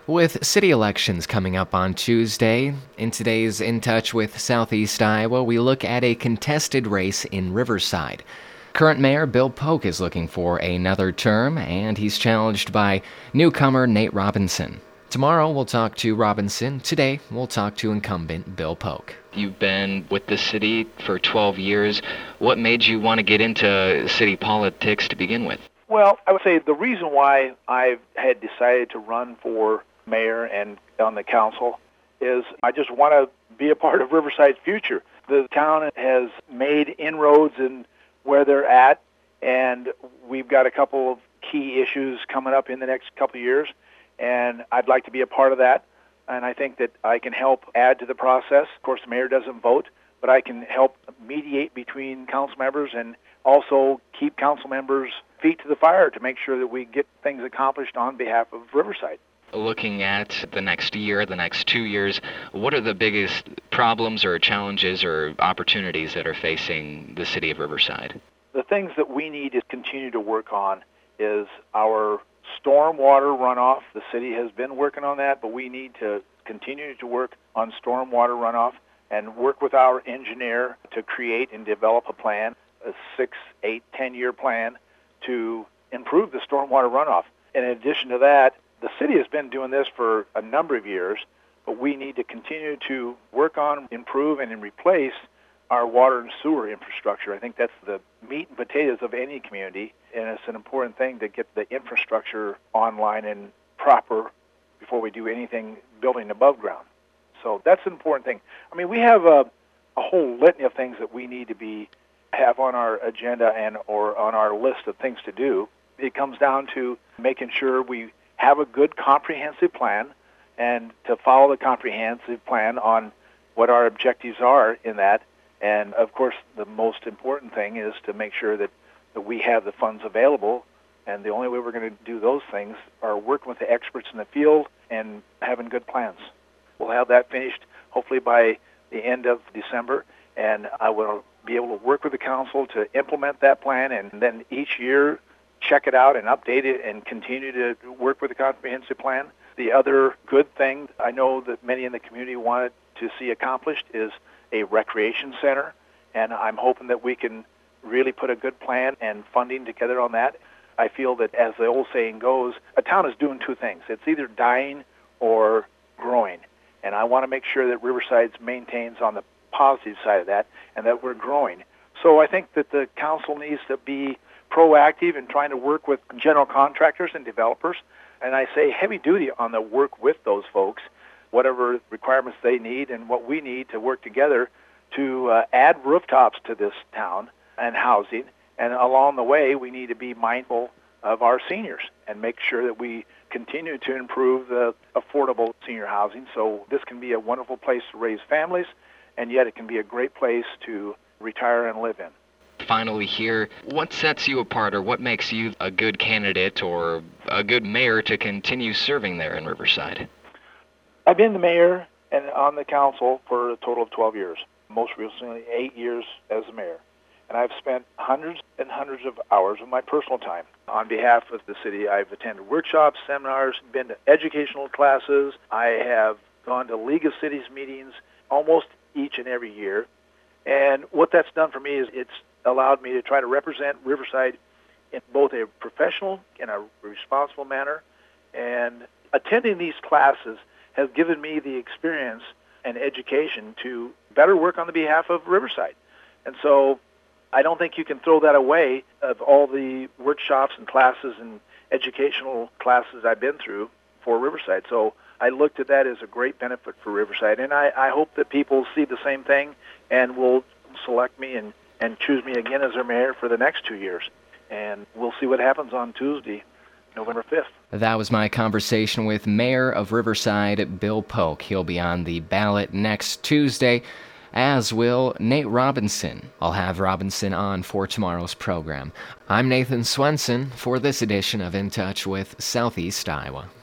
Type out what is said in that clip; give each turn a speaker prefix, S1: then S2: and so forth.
S1: With city elections coming up on Tuesday, in today's In Touch with Southeast Iowa, we look at a contested race in Riverside. Current Mayor Bill Polk is looking for another term, and he's challenged by newcomer Nate Robinson. Tomorrow we'll talk to Robinson. Today we'll talk to incumbent Bill Polk.
S2: You've been with the city for 12 years. What made you want to get into city politics to begin with?
S3: Well, I would say the reason why I had decided to run for mayor and on the council is I just want to be a part of Riverside's future. The town has made inroads in where they're at, and we've got a couple of key issues coming up in the next couple of years, and I'd like to be a part of that, and I think that I can help add to the process. Of course, the mayor doesn't vote, but I can help mediate between council members and also keep council members' feet to the fire to make sure that we get things accomplished on behalf of Riverside.
S2: Looking at the next year, the next 2 years, what are the biggest problems or challenges or opportunities that are facing the city of Riverside?
S3: The things that we need to continue to work on is our stormwater runoff. The city has been working on that, but we need to continue to work on stormwater runoff and work with our engineer to create and develop a plan, a 6, 8, 10-year plan to improve the stormwater runoff. In addition to that, the city has been doing this for a number of years, but we need to continue to work on, improve, and replace our water and sewer infrastructure. I think that's the meat and potatoes of any community, and it's an important thing to get the infrastructure online and proper before we do anything building above ground. So that's an important thing. I mean, we have a whole litany of things that we need to have on our agenda and or on our list of things to do. It comes down to making sure we have a good comprehensive plan and to follow the comprehensive plan on what our objectives are in that. And, of course, the most important thing is to make sure that we have the funds available. And the only way we're going to do those things are working with the experts in the field and having good plans. We'll have that finished hopefully by the end of December, and I will be able to work with the council to implement that plan, and then each year check it out and update it and continue to work with the comprehensive plan. The other good thing I know that many in the community wanted to see accomplished is a recreation center, and I'm hoping that we can really put a good plan and funding together on that. I feel that, as the old saying goes, a town is doing two things. It's either dying or growing, and I want to make sure that Riverside maintains on the positive side of that and that we're growing. So I think that the council needs to be proactive in trying to work with general contractors and developers, and I say heavy duty on the work with those folks, whatever requirements they need and what we need to work together to add rooftops to this town and housing. And along the way, we need to be mindful of our seniors and make sure that we continue to improve the affordable senior housing so this can be a wonderful place to raise families, and yet it can be a great place to retire and live in.
S2: Finally here, what sets you apart or what makes you a good candidate or a good mayor to continue serving there in Riverside?
S3: I've been the mayor and on the council for a total of 12 years, most recently 8 years as the mayor. And I've spent hundreds and hundreds of hours of my personal time on behalf of the city. I've attended workshops, seminars, been to educational classes. I have gone to League of Cities meetings almost each and every year. And what that's done for me is it's allowed me to try to represent Riverside in both a professional and a responsible manner. And attending these classes has given me the experience and education to better work on the behalf of Riverside. And so I don't think you can throw that away of all the workshops and classes and educational classes I've been through for Riverside. So I looked at that as a great benefit for Riverside, and I hope that people see the same thing and will select me and choose me again as their mayor for the next 2 years. And we'll see what happens on Tuesday, November 5th.
S1: That was my conversation with Mayor of Riverside, Bill Polk. He'll be on the ballot next Tuesday, as will Nate Robinson. I'll have Robinson on for tomorrow's program. I'm Nathan Swenson for this edition of In Touch with Southeast Iowa.